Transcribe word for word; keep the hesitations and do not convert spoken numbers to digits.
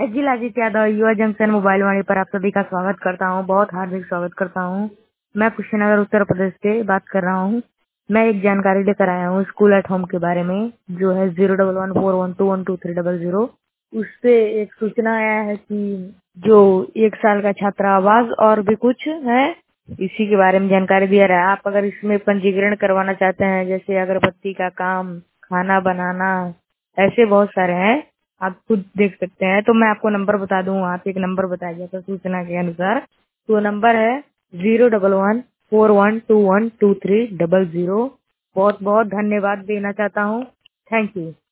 मैं जिला अजित यादव युवा जंक्शन मोबाइल वाणी पर आप सभी का स्वागत करता हूं, बहुत हार्दिक स्वागत करता हूं। मैं कुशीनगर उत्तर प्रदेश से बात कर रहा हूं। मैं एक जानकारी लेकर आया हूं स्कूल एट होम के बारे में, जो है zero double one four one two one two three double zero. उससे एक सूचना आया है कि जो एक साल का छात्रावास और भी कुछ है, इसी के बारे में जानकारी दिया रहा है। आप अगर इसमें पंजीकरण करवाना चाहते हैं, जैसे अगरबत्ती का काम, खाना बनाना, ऐसे बहुत सारे हैं, आप खुद देख सकते हैं। तो मैं आपको नंबर बता दूं, आप एक नंबर बताया गया था सूचना के अनुसार, तो नंबर है zero double one four one two one two three double zero. बहुत बहुत धन्यवाद देना चाहता हूँ। Thank you.